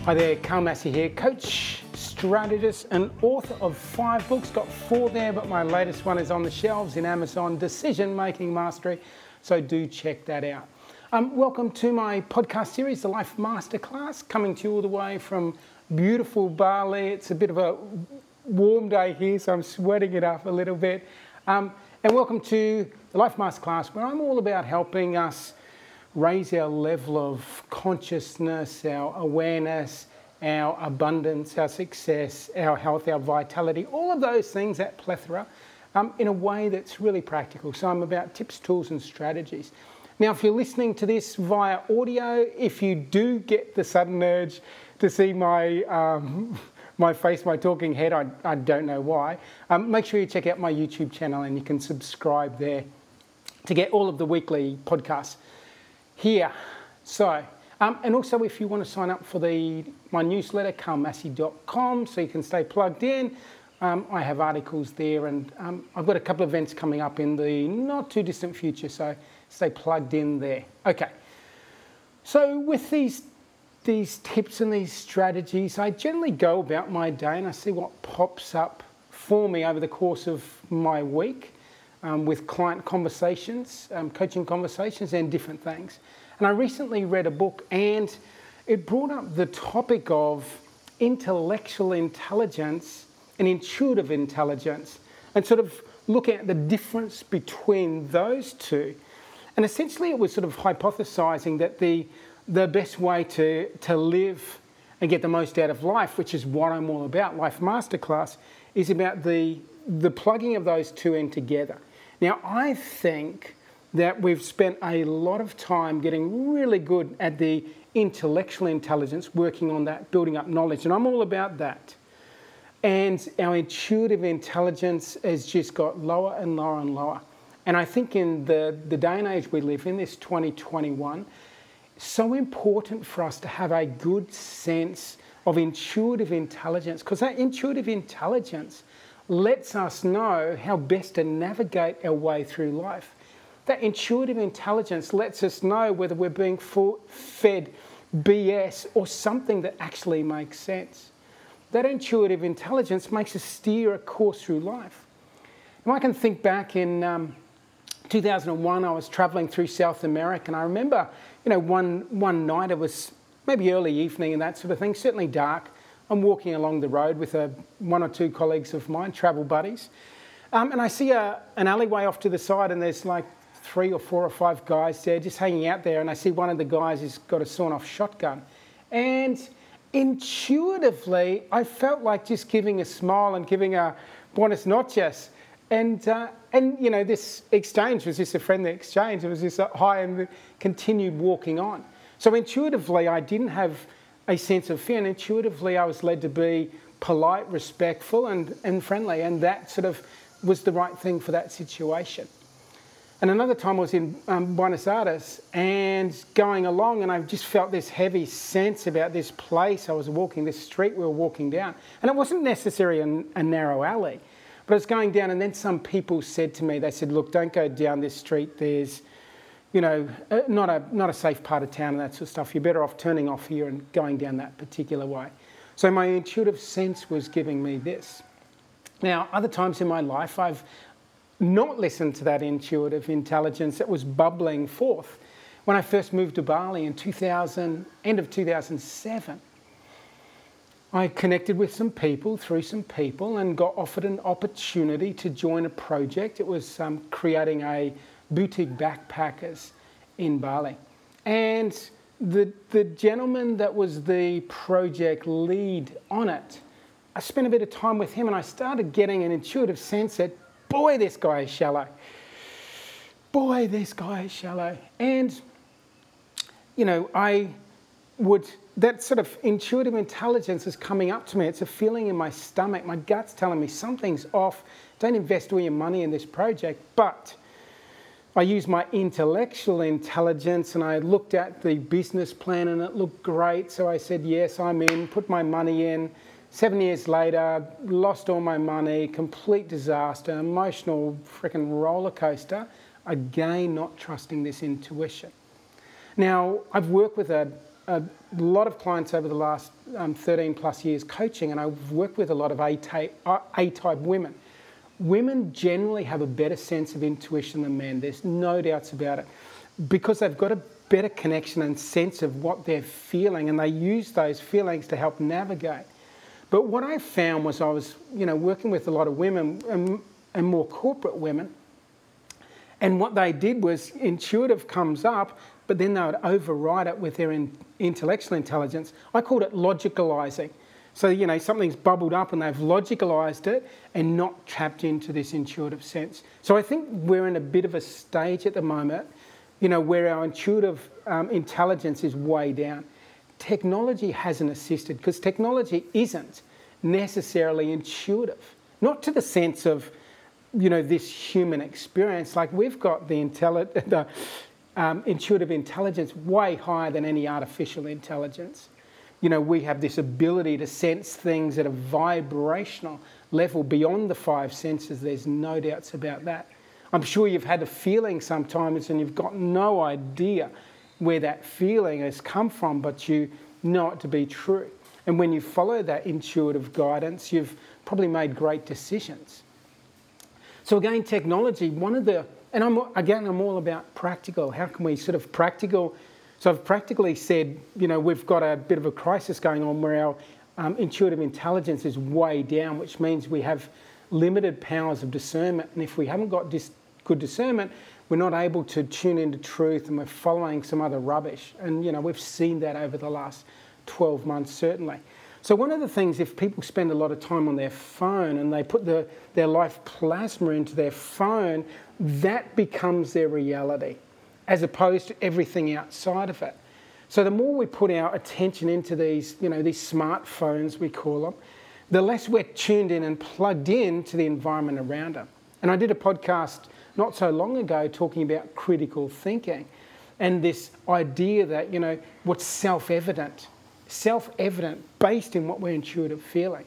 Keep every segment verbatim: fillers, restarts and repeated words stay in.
Hi there, Carl Massey here, coach, strategist and author of five books. Got four there, but my latest one is on the shelves in Amazon, Decision Making Mastery, so do check that out. Um, welcome to my podcast series, The Life Masterclass, coming to you all the way from beautiful Bali. It's a bit of a warm day here, so I'm sweating it up a little bit. Um, and welcome to The Life Masterclass, where I'm all about helping us raise our level of consciousness, our awareness, our abundance, our success, our health, our vitality, all of those things, that plethora, um, in a way that's really practical. So I'm about tips, tools and strategies. Now, if you're listening to this via audio, if you do get the sudden urge to see my um, my face, my talking head, I, I don't know why, um, make sure you check out my YouTube channel and you can subscribe there to get all of the weekly podcasts here. So, um, and also if you want to sign up for the my newsletter, carl massey dot com, so you can stay plugged in. Um, I have articles there, and um, I've got a couple of events coming up in the not too distant future, so stay plugged in there. Okay, so with these these tips and these strategies, I generally go about my day and I see what pops up for me over the course of my week. Um, with client conversations, um, coaching conversations and different things. And I recently read a book and it brought up the topic of intellectual intelligence and intuitive intelligence and sort of look at the difference between those two. And essentially it was sort of hypothesizing that the, the best way to, to live and get the most out of life, which is what I'm all about, Life Masterclass, is about the, the plugging of those two in together. Now, I think that we've spent a lot of time getting really good at the intellectual intelligence, working on that, building up knowledge, and I'm all about that. And our intuitive intelligence has just got lower and lower and lower. And I think in the, the day and age we live in, this twenty twenty-one, it's so important for us to have a good sense of intuitive intelligence, because that intuitive intelligence lets us know how best to navigate our way through life. That intuitive intelligence lets us know whether we're being fed B S or something that actually makes sense. That intuitive intelligence makes us steer a course through life. And I can think back in um, two thousand one, I was traveling through South America, and I remember, you know, one, one night, it was maybe early evening and that sort of thing, certainly dark. I'm walking along the road with a, one or two colleagues of mine, travel buddies, um, and I see a, an alleyway off to the side, and there's like three or four or five guys there just hanging out there, and I see one of the guys has got a sawn-off shotgun. And intuitively, I felt like just giving a smile and giving a buenas noches. And, uh, and you know, this exchange was just a friendly exchange. It was just a hi and continued walking on. So intuitively, I didn't have a sense of fear, and intuitively I was led to be polite, respectful and, and friendly, and that sort of was the right thing for that situation. And another time I was in um, Buenos Aires and going along, and I just felt this heavy sense about this place I was walking, this street we were walking down, and it wasn't necessarily a, a narrow alley, but I was going down, and then some people said to me, they said, look, don't go down this street, there's you know, not a not a safe part of town and that sort of stuff. You're better off turning off here and going down that particular way. So my intuitive sense was giving me this. Now, other times in my life, I've not listened to that intuitive intelligence that was bubbling forth. When I first moved to Bali in two thousand, end of two thousand seven, I connected with some people, through some people, and got offered an opportunity to join a project. It was um, creating a boutique backpackers in Bali. And the, the gentleman that was the project lead on it, I spent a bit of time with him and I started getting an intuitive sense that, boy, this guy is shallow. Boy, this guy is shallow. And, you know, I would, that sort of intuitive intelligence is coming up to me. It's a feeling in my stomach. My gut's telling me something's off. Don't invest all your money in this project. But I used my intellectual intelligence and I looked at the business plan and it looked great. So I said, yes, I'm in, put my money in. Seven years later, lost all my money, complete disaster, emotional freaking roller coaster. Again, not trusting this intuition. Now, I've worked with a, a lot of clients over the last um, thirteen plus years coaching, and I've worked with a lot of A-type, A-type women. Women generally have a better sense of intuition than men. There's no doubts about it, because they've got a better connection and sense of what they're feeling, and they use those feelings to help navigate. But what I found was I was, you know, working with a lot of women and, and more corporate women, and what they did was intuitive comes up, but then they would override it with their in, intellectual intelligence. I called it logicalizing. So, you know, something's bubbled up and they've logicalized it and not tapped into this intuitive sense. So I think we're in a bit of a stage at the moment, you know, where our intuitive um, intelligence is way down. Technology hasn't assisted, because technology isn't necessarily intuitive. Not to the sense of, you know, this human experience. Like, we've got the, intelli- the um, intuitive intelligence way higher than any artificial intelligence. You know, we have this ability to sense things at a vibrational level beyond the five senses. There's no doubts about that. I'm sure you've had a feeling sometimes and you've got no idea where that feeling has come from, but you know it to be true. And when you follow that intuitive guidance, you've probably made great decisions. So again, technology, one of the, and I'm again, I'm all about practical. How can we sort of practical? So I've practically said, you know, we've got a bit of a crisis going on where our um, intuitive intelligence is way down, which means we have limited powers of discernment. And if we haven't got dis- good discernment, we're not able to tune into truth, and we're following some other rubbish. And, you know, we've seen that over the last twelve months, certainly. So one of the things, if people spend a lot of time on their phone and they put the, their life plasma into their phone, that becomes their reality, as opposed to everything outside of it. So the more we put our attention into these, you know, these smartphones, we call them, the less we're tuned in and plugged in to the environment around them. And I did a podcast not so long ago talking about critical thinking and this idea that, you know, what's self-evident, self-evident based in what we're intuitive feeling.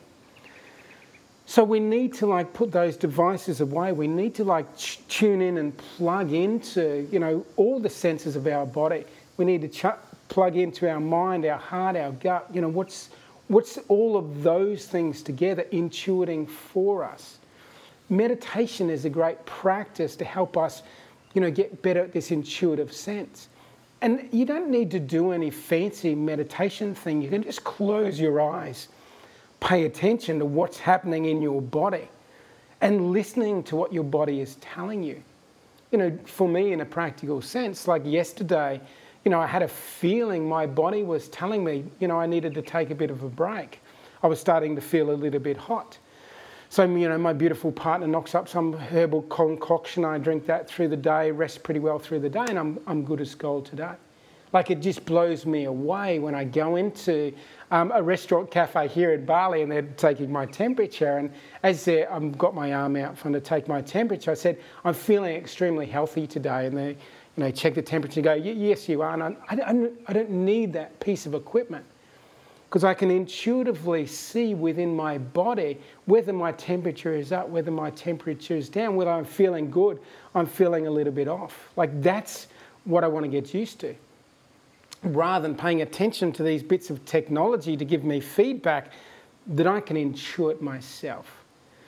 So we need to like put those devices away. We need to like ch- tune in and plug into, you know, all the senses of our body. We need to ch- plug into our mind, our heart, our gut. You know, what's what's all of those things together intuiting for us. Meditation is a great practice to help us, you know, get better at this intuitive sense. And you don't need to do any fancy meditation thing. You can just close your eyes, pay attention to what's happening in your body and listening to what your body is telling you. You know, for me, in a practical sense, like yesterday, you know, I had a feeling my body was telling me, you know, I needed to take a bit of a break. I was starting to feel a little bit hot. So, you know, my beautiful partner knocks up some herbal concoction. I drink that through the day, rest pretty well through the day, and I'm I'm good as gold today. Like, it just blows me away when I go into um, a restaurant cafe here at Bali and they're taking my temperature. And as they're, I've got my arm out for them to take my temperature, I said, I'm feeling extremely healthy today. And they, you know, check the temperature and go, yes, you are. And I, I, don't, I don't need that piece of equipment, because I can intuitively see within my body whether my temperature is up, whether my temperature is down, whether I'm feeling good, I'm feeling a little bit off. Like, that's what I want to get used to. Rather than paying attention to these bits of technology to give me feedback, that I can intuit myself.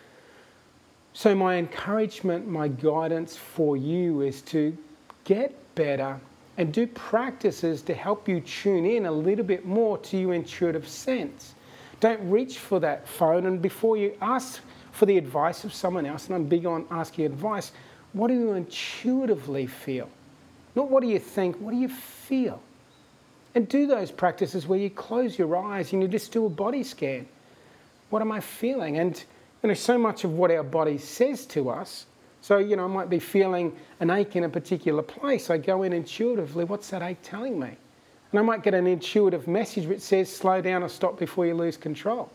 So my encouragement, my guidance for you is to get better and do practices to help you tune in a little bit more to your intuitive sense. Don't reach for that phone, and before you ask for the advice of someone else, and I'm big on asking advice, what do you intuitively feel? Not what do you think, what do you feel? And do those practices where you close your eyes and you just do a body scan. What am I feeling? And, you know, so much of what our body says to us. So, you know, I might be feeling an ache in a particular place. I go in intuitively, what's that ache telling me? And I might get an intuitive message which says, slow down or stop before you lose control.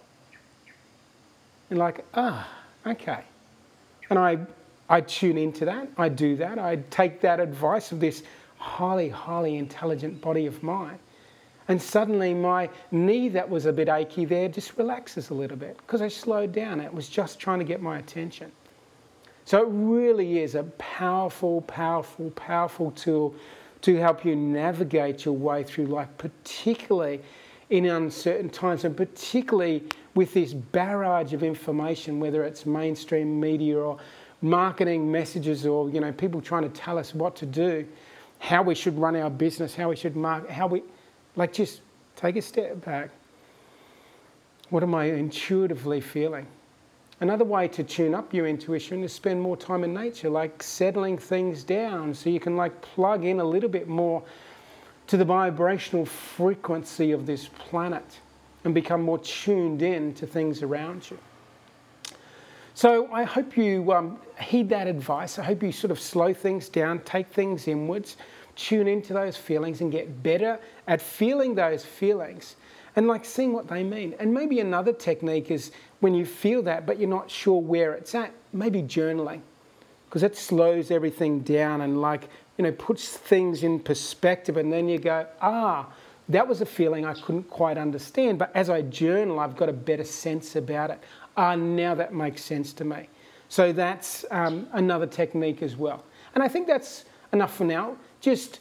And like, ah, okay. And I, I tune into that. I do that. I take that advice of this highly, highly intelligent body of mine. And suddenly my knee that was a bit achy there just relaxes a little bit because I slowed down. It was just trying to get my attention. So it really is a powerful, powerful, powerful tool to help you navigate your way through life, particularly in uncertain times, and particularly with this barrage of information, whether it's mainstream media or marketing messages, or you know, people trying to tell us what to do, how we should run our business, how we should market, how we, like, just take a step back. What am I intuitively feeling? Another way to tune up your intuition is spend more time in nature, like settling things down so you can like plug in a little bit more to the vibrational frequency of this planet and become more tuned in to things around you. So I hope you um, heed that advice. I hope you sort of slow things down, take things inwards, tune into those feelings and get better at feeling those feelings and like seeing what they mean. And maybe another technique is when you feel that but you're not sure where it's at, maybe journaling, because it slows everything down and like, you know, puts things in perspective, and then you go, ah, that was a feeling I couldn't quite understand, but as I journal, I've got a better sense about it. Ah, now that makes sense to me. So that's um, another technique as well. And I think that's enough for now. Just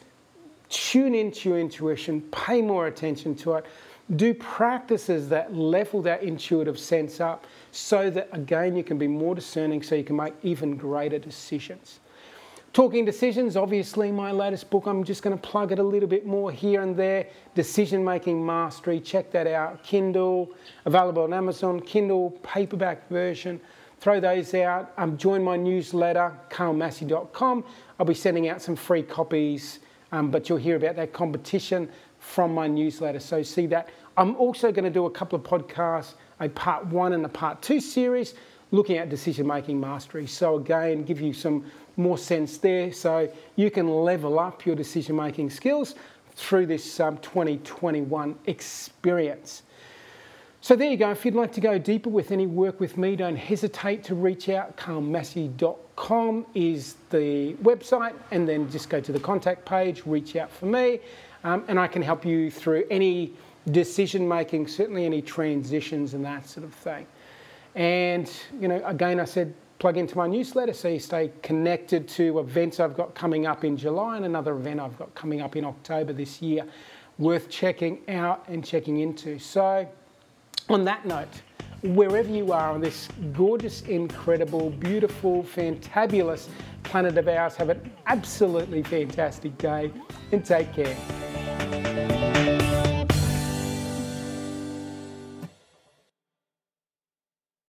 tune into your intuition, pay more attention to it, do practices that level that intuitive sense up so that, again, you can be more discerning so you can make even greater decisions. Talking decisions, obviously my latest book, I'm just going to plug it a little bit more here and there. Decision Making Mastery, check that out. Kindle, available on Amazon, Kindle, paperback version. Throw those out. Um, join my newsletter, carl massey dot com. I'll be sending out some free copies, um, but you'll hear about that competition from my newsletter, so see that. I'm also going to do a couple of podcasts, a part one and a part two series, looking at decision making mastery. So again, give you some more sense there so you can level up your decision making skills through this um, twenty twenty-one experience. So there you go. If you'd like to go deeper with any work with me, don't hesitate to reach out. carl massey dot com is the website, and then just go to the contact page, reach out for me, um, and I can help you through any decision making, certainly any transitions and that sort of thing. And, you know, again, I said plug into my newsletter so you stay connected to events I've got coming up in July and another event I've got coming up in October this year, worth checking out and checking into. So on that note, wherever you are on this gorgeous, incredible, beautiful, fantabulous planet of ours, have an absolutely fantastic day and take care.